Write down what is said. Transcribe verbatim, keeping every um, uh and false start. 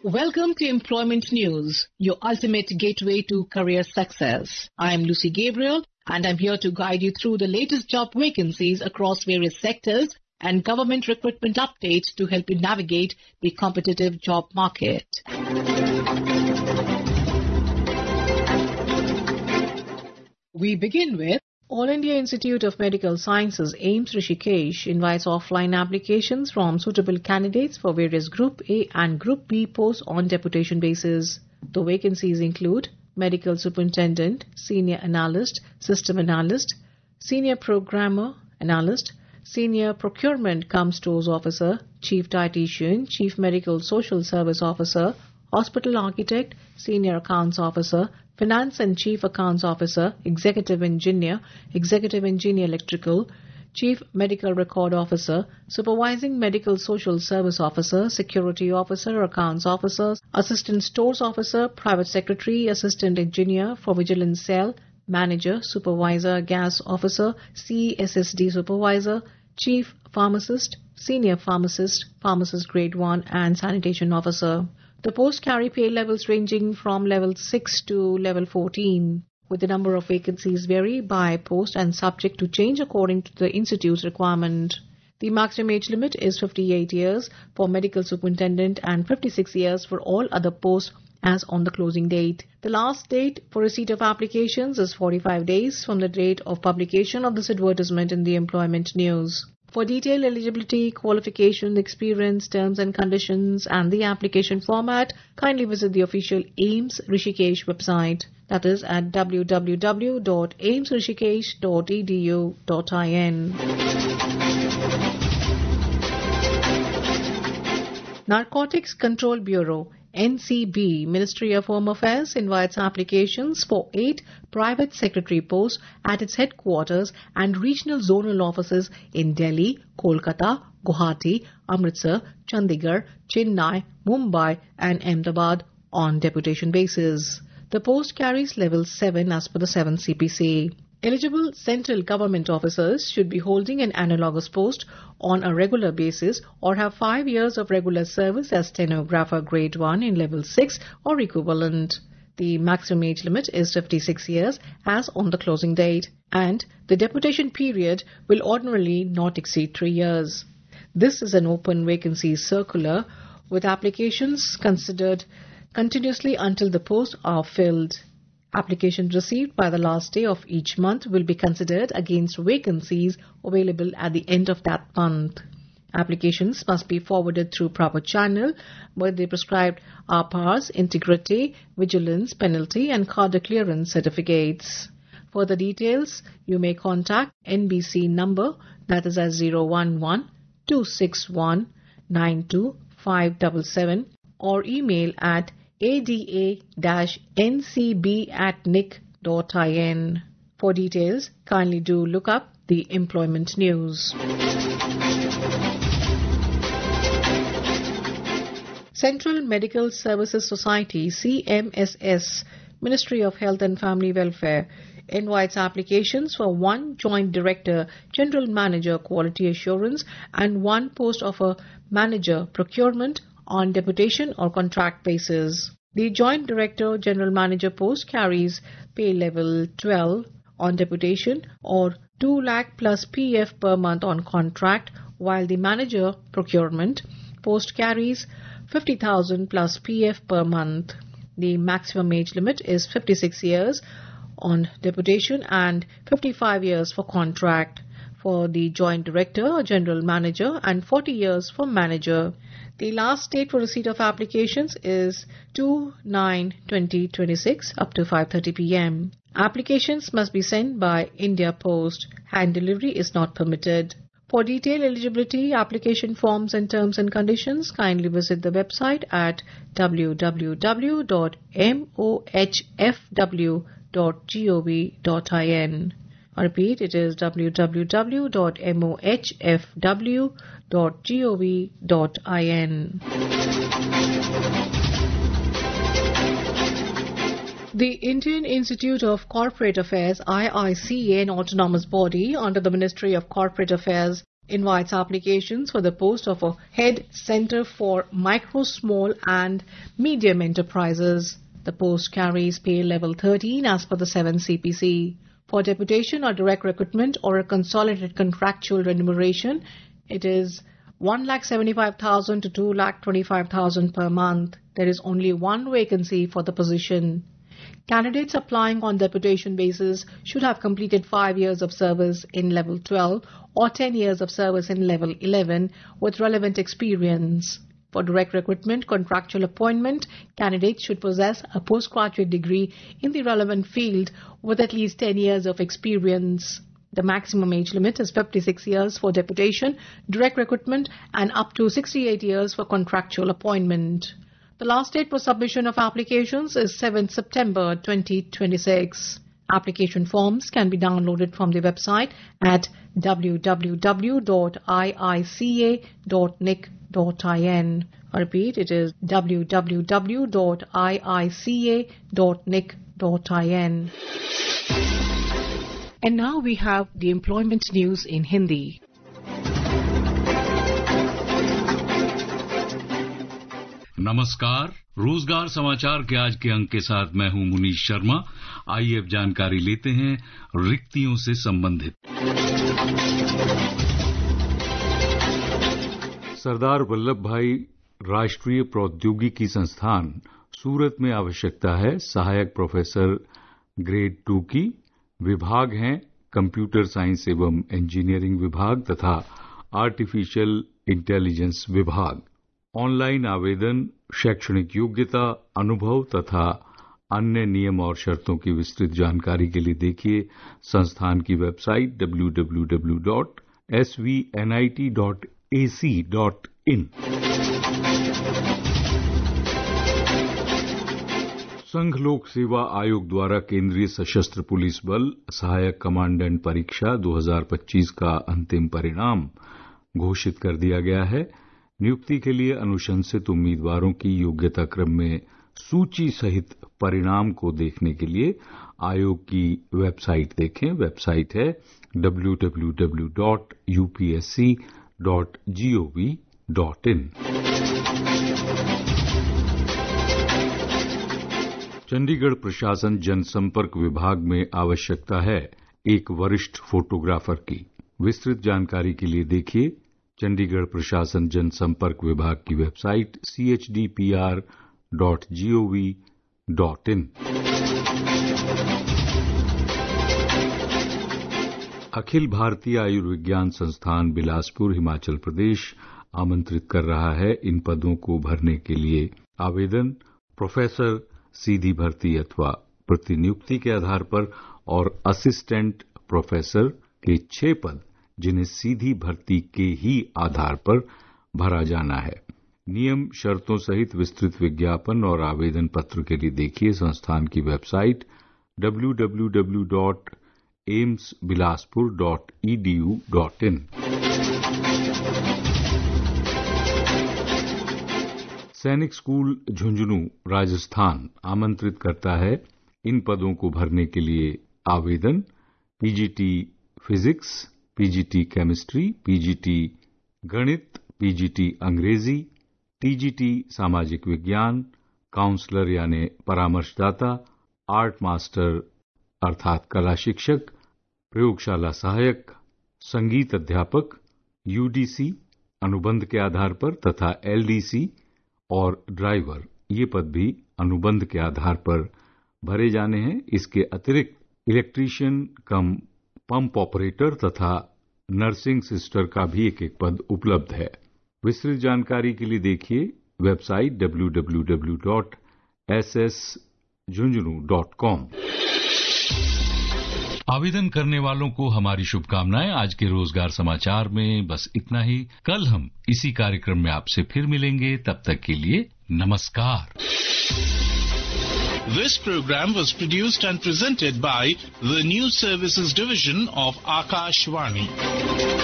Welcome to Employment News, your ultimate gateway to career success. I am Lucy Gabriel and I'm here to guide you through the latest job vacancies across various sectors and government recruitment updates to help you navigate the competitive job market. We begin with All India Institute of Medical Sciences AIIMS Rishikesh invites offline applications from suitable candidates for various Group A and Group B posts on deputation basis. The vacancies include Medical Superintendent, Senior Analyst, System Analyst, Senior Programmer Analyst, Senior Procurement cum Stores Officer, Chief Dietitian, Chief Medical Social Service Officer, Hospital Architect, Senior Accounts Officer, Finance and Chief Accounts Officer, Executive Engineer, Executive Engineer Electrical, Chief Medical Record Officer, Supervising Medical Social Service Officer, Security Officer, Accounts Officer, Assistant Stores Officer, Private Secretary, Assistant Engineer for Vigilance Cell, Manager, Supervisor, Gas Officer, C S S D Supervisor, Chief Pharmacist, Senior Pharmacist, Pharmacist Grade one and Sanitation Officer. The posts carry pay levels ranging from level six to level fourteen, with the number of vacancies vary by post and subject to change according to the institute's requirement. The maximum age limit is fifty-eight years for medical superintendent and fifty-six years for all other posts as on the closing date. The last date for receipt of applications is forty-five days from the date of publication of this advertisement in the Employment News. For detailed eligibility, qualification, experience, terms and conditions and the application format, kindly visit the official AIIMS Rishikesh website. That is at w w w dot aims rishikesh dot e d u dot in. Narcotics Control Bureau N C B, Ministry of Home Affairs, invites applications for eight private secretary posts at its headquarters and regional zonal offices in Delhi, Kolkata, Guwahati, Amritsar, Chandigarh, Chennai, Mumbai and Ahmedabad on deputation basis. The post carries level seven as per the seventh C P C. Eligible central government officers should be holding an analogous post on a regular basis or have five years of regular service as stenographer grade one in level six or equivalent. The maximum age limit is fifty-six years as on the closing date, and the deputation period will ordinarily not exceed three years. This is an open vacancy circular with applications considered continuously until the posts are filled. Applications received by the last day of each month will be considered against vacancies available at the end of that month. Applications must be forwarded through proper channel with the prescribed R P A Rs, integrity, vigilance, penalty and cadre clearance certificates. For the details, you may contact N B C number, that is at zero one one, two six one, nine two five seven seven or email at a d a n c b at n i c dot in. For details, kindly do look up the Employment News. Central Medical Services Society, C M S S, Ministry of Health and Family Welfare, invites applications for one Joint Director, General Manager, Quality Assurance and one post of a Manager, Procurement on deputation or contract basis. The Joint Director General Manager post carries pay level twelve on deputation or two lakh plus P F per month on contract, while the Manager Procurement post carries fifty thousand plus P F per month. The maximum age limit is fifty-six years on deputation and fifty-five years for contract for the Joint Director or General Manager and forty years for Manager. The last date for receipt of applications is two nine twenty twenty-six up to five thirty p m Applications must be sent by India Post. Hand delivery is not permitted. For detailed eligibility, application forms and terms and conditions, kindly visit the website at w w w dot m o h f w dot gov dot in. I repeat, it is w w w dot m o h f w dot gov dot in. The Indian Institute of Corporate Affairs, I I C A, an autonomous body under the Ministry of Corporate Affairs, invites applications for the post of a head center for micro, small and medium enterprises. The post carries pay level thirteen as per the seven C P C. For deputation or direct recruitment or a consolidated contractual remuneration, it is one lakh seventy-five thousand to two lakh twenty-five thousand per month. There is only one vacancy for the position. Candidates applying on deputation basis should have completed five years of service in level twelve or ten years of service in level eleven with relevant experience. For direct recruitment, contractual appointment, candidates should possess a postgraduate degree in the relevant field with at least ten years of experience. The maximum age limit is fifty-six years for deputation, direct recruitment and up to sixty-eight years for contractual appointment. The last date for submission of applications is seventh September twenty twenty-six. Application forms can be downloaded from the website at w w w dot i i c a dot n i c dot in. I repeat, it is w w w dot i i c a dot n i c dot in. And now we have the employment news in Hindi. नमस्कार, रोजगार समाचार के आज के अंक के साथ मैं हूं मुनीश शर्मा। आइए अब जानकारी लेते हैं रिक्तियों से संबंधित। सरदार वल्लभ भाई राष्ट्रीय प्रौद्योगिकी संस्थान सूरत में आवश्यकता है सहायक प्रोफेसर ग्रेड टू की। विभाग हैं कंप्यूटर साइंस एवं इंजीनियरिंग विभाग तथा आर्टिफिशियल इंटेलिजेंस विभाग। ऑनलाइन आवेदन, शैक्षणिक योग्यता, अनुभव तथा अन्य नियम और शर्तों की विस्तृत जानकारी के लिए देखिए संस्थान की website W W W dot S V N I T dot A C dot in. संघ लोक सेवा आयोग द्वारा केंद्रीय सशस्त्र पुलिस बल सहायक कमांडेंट परीक्षा दो हज़ार पच्चीस का अंतिम परिणाम घोषित कर दिया गया है। नियुक्ति के लिए अनुशंसित उम्मीदवारों की योग्यता क्रम में सूची सहित परिणाम को देखने के लिए आयोग की वेबसाइट देखें। वेबसाइट है W W W dot U P S C dot ji O V dot in. Chandigarh प्रशासन जनसंपर्क विभाग में आवश्यकता है एक वरिष्ठ फोटोग्राफर की। विस्तृत जानकारी के लिए देखिए चंडीगढ़ प्रशासन जनसंपर्क विभाग की website c h d p r dot ji O V dot in. अखिल भारतीय आयुर्विज्ञान संस्थान बिलासपुर हिमाचल प्रदेश आमंत्रित कर रहा है इन पदों को भरने के लिए आवेदन प्रोफेसर सीधी भर्ती अथवा प्रतिनियुक्ति के आधार पर और असिस्टेंट प्रोफेसर के छह पद जिन्हें सीधी भर्ती के ही आधार पर भरा जाना है। नियम शर्तों सहित विस्तृत विज्ञापन और आवेदन पत्र के लिए देखिए संस्थान की website W W W dot AIIMS Bilaspur dot E D U dot in. Sainik school Jhunjhunu Rajasthan आमंत्रित करता है इन पदों को भरने के लिए आवेदन PGT physics, PGT chemistry, PGT गणित, पीजीटी अंग्रेजी, टीजीटी सामाजिक विज्ञान, काउंसलर यानी परामर्शदाता, आर्ट मास्टर अर्थात कला शिक्षक, प्रयोगशाला सहायक, संगीत अध्यापक, यूडीसी अनुबंध के आधार पर तथा एलडीसी और ड्राइवर ये पद भी अनुबंध के आधार पर भरे जाने हैं। इसके अतिरिक्त इलेक्ट्रीशियन कम पंप ऑपरेटर तथा नर्सिंग सिस्टर का भी एक एक पद उपलब्ध है। विस्तृत जानकारी के लिए देखिए website W W W dot S S Jhunjhunu dot com. आवेदन करने वालों को हमारी शुभकामनाएं। आज के रोजगार समाचार में बस इतना ही। कल हम इसी कार्यक्रम में आपसे फिर मिलेंगे, तब तक के लिए नमस्कार। This program was produced and presented by the News Services Division of Akashvani.